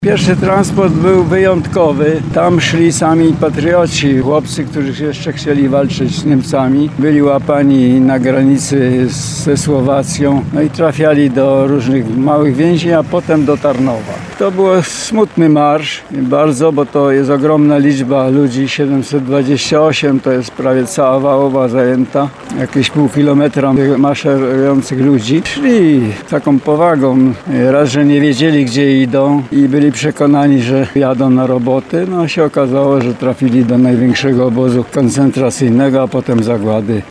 Pierwszy transport był wyjątkowy. Tam szli sami patrioci, chłopcy, którzy jeszcze chcieli walczyć z Niemcami. Byli łapani na granicy ze Słowacją, no i trafiali do różnych małych więzień, a potem do Tarnowa. To był smutny marsz, bardzo, bo to jest ogromna liczba ludzi, 728, to jest prawie cała Wałowa zajęta. Jakieś pół kilometra maszerujących ludzi. Szli taką powagą, raz, że nie wiedzieli, gdzie idą i byli przekonani, że jadą na roboty. No się okazało, że trafili do największego obozu koncentracyjnego, a potem zagłady.